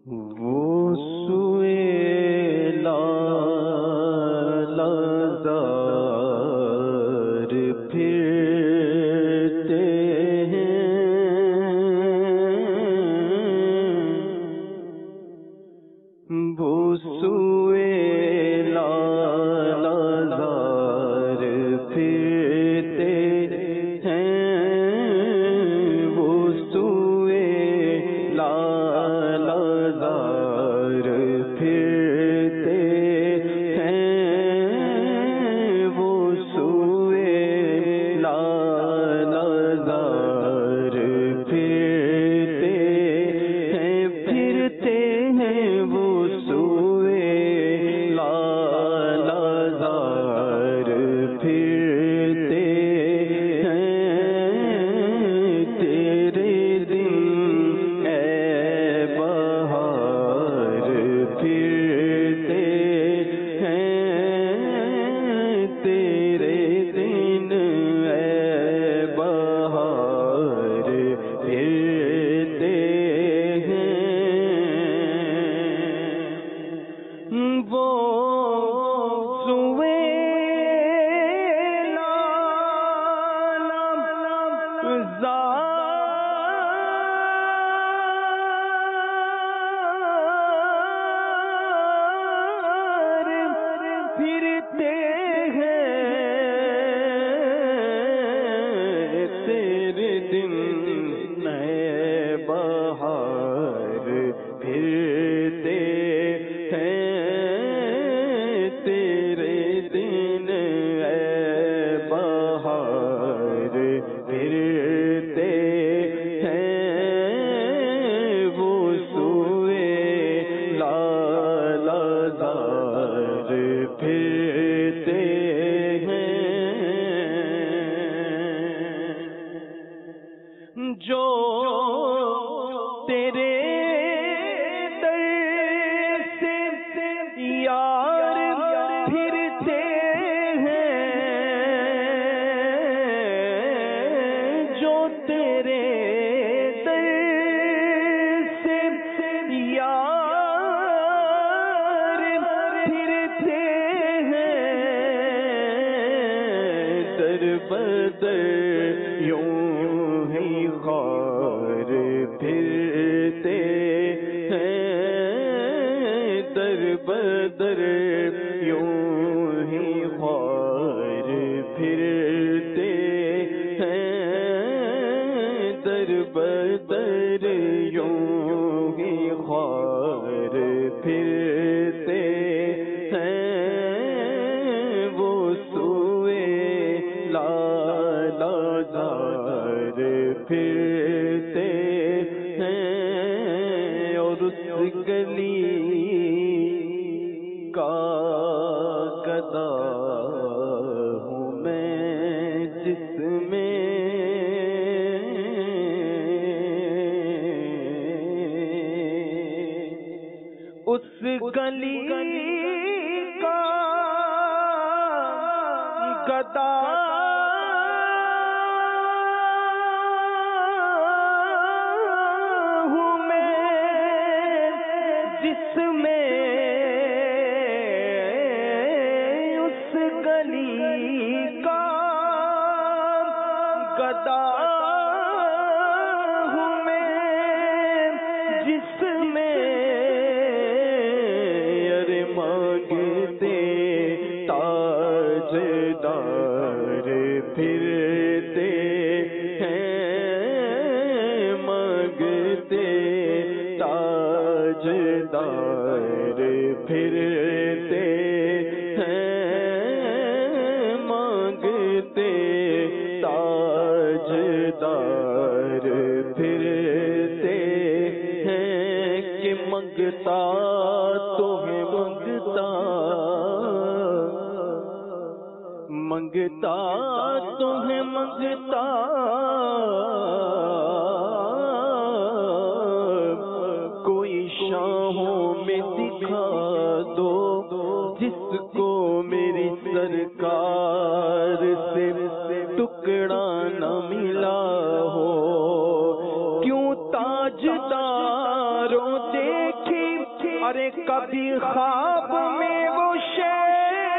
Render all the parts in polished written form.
وہ سوئے لالہزار پھرتے ہیں، وہ سوئے لالہزار پھرتے ہیں، وہ سوئے لالہزار پھرتے ہیں، وہ سوئے لالہزار پھرتے ہیں، وہ سوئے لالہزار پھرتے ہیں، تیرے دن اے بہار پھرتے ہیں، تیرے دن اے بہار پھرتے ہیں، وہ سوئے لالہزار پھرتے ہیں، تیرے دن نئے بہار پھرتے ہیں، تیرے دن اے بہار پھرتے ہیں، وہ سوئے لالہزار پھرتے ہیں، جو تیرے در سے یار پھرتے ہیں، جو تیرے در سے یار پھرتے ہیں، در بدر یوں ہی خار پھرتے ہیں، در بدر یوں ہی خار پھرتے ہیں، در بدر یوں ہی خار پھرتے ہیں، وہ سوئے لالہزار پھرتے ہیں، اور اس گلی کا گدا ہوں میں جس میں اس گلی کا گدا ہوں میں جس میں اس گلی کا گدا ہوں میں جس میں ارے مانگتے تاجدار پھرتے ہیں، مانگتے تاجدار پھرتے ہیں، مانگتے تاجدار پھرتے ہیں، کہ منگتا تو ہے منگتا، منگتا تو ہے منگتا، کوئی شاہوں میں دکھا دو جس کو میری سرکار سے ٹکڑا نہ ملا ہو، کیوں تاجداروں دیکھے ارے کبھی خواب میں وہ شے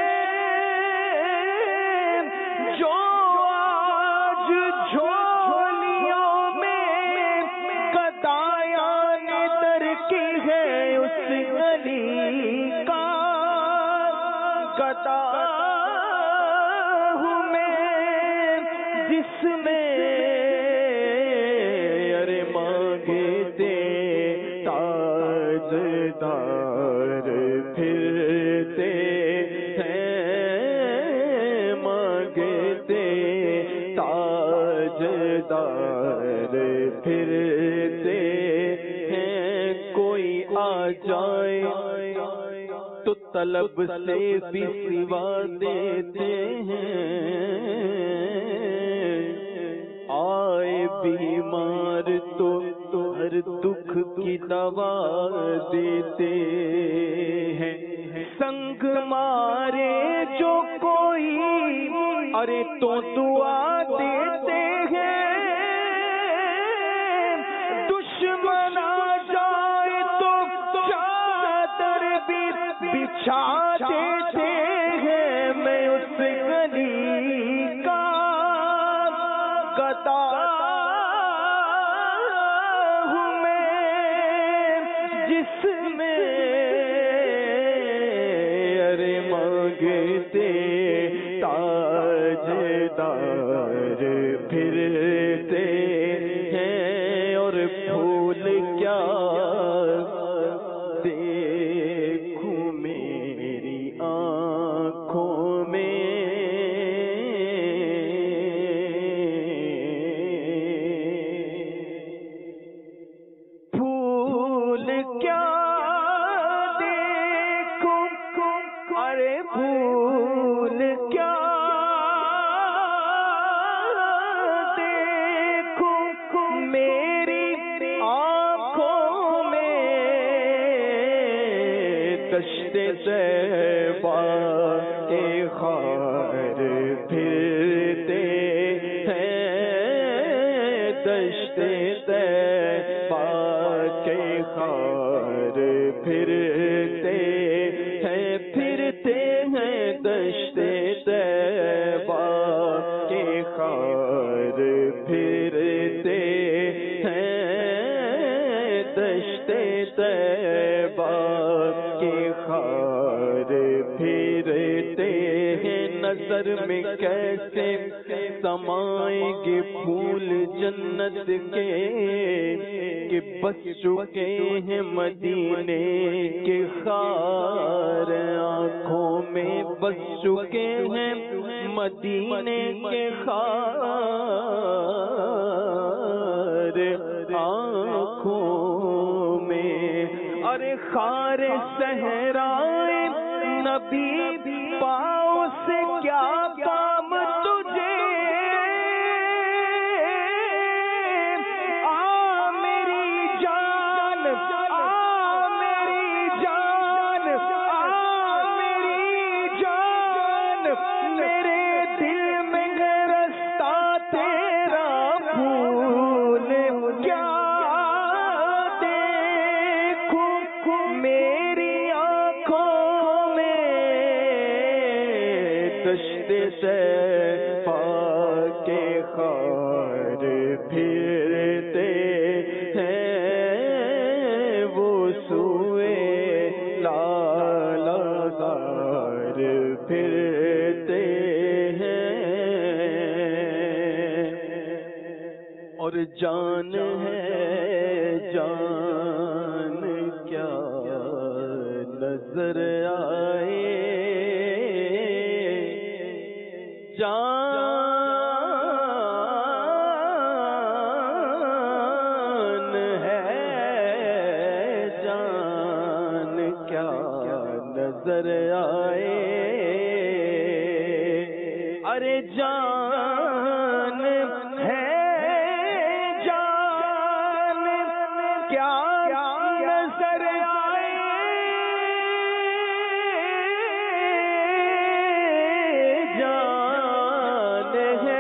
جو آج جھولیوں میں گدایان در کی ہے، اس گلی کا گدا ہوں میں، جس میں ارے مانگتے تاجدار پھرتے ہیں، مانگتے تاجدار پھرتے ہیں، کوئی آ جائے تو طلب سے بھی سوا دیتے ہیں، آئے بیمار تو ہر دکھ کی دوا دیتے ہیں، سنگ مارے جو کوئی ارے تو دعا دیتے ہیں، دشمن آ جائے تو چادر بھی بچھا دیتے ہیں، میں اس گلی کا گدا ہوں میں، جس میں ارے مانگتے تاجدار پھرتے ہیں، اور پھول کیا دیکھوں میری آنکھوں میں، پھول کیا دیکھوں، ارے پھول کیا دیکھوں میری آنکھوں میں، دشت طیبہ کے خار پھرتے ہیں، دشت طیبہ کے خار پھرتے ہیں، پھرتے ہیں دشت طیبہ کے خار پھرتے ہیں، دشت طیبہ کے خار پھرتے ہیں، نظر میں کیسے سمائیں گے پھول جنت کے، کہ بس چکے ہیں مدینے کے خار، آنکھوں میں بس چکے ہیں مدینے کے خار، آنکھوں میں ارے خار صحرائے نبی پاؤں سے کیا کام تجھے، طیبہ کے خار پھرتے ہیں، وہ سوئے لالہدار پھرتے ہیں، اور جان ہے جان کیا نظر آئے، جان ہے جان کیا نظر آئے، ارے جان ہے جان کیا نظر آئے، جان ہے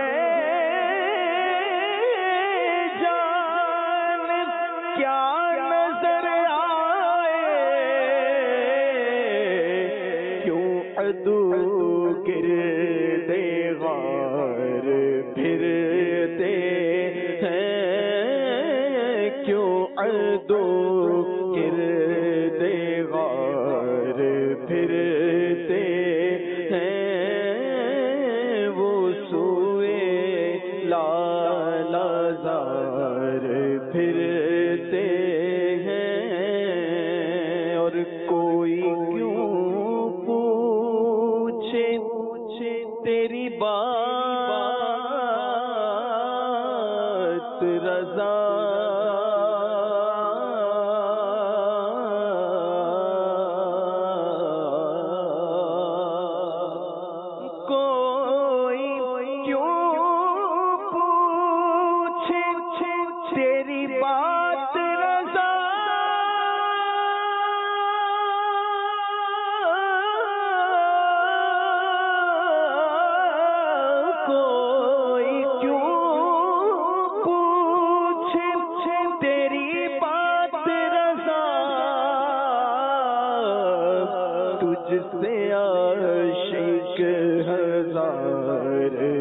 جان کیا نظر آئے، عدو گرد غار پھرتے ہیں، کیوں عدو گرد غار پھرتے ہیں، وہ سوئے لالا زار پھرتے ہیں، اور کوئی کیوں پوچھے تیری بات رضا جس سے عاشق ہزار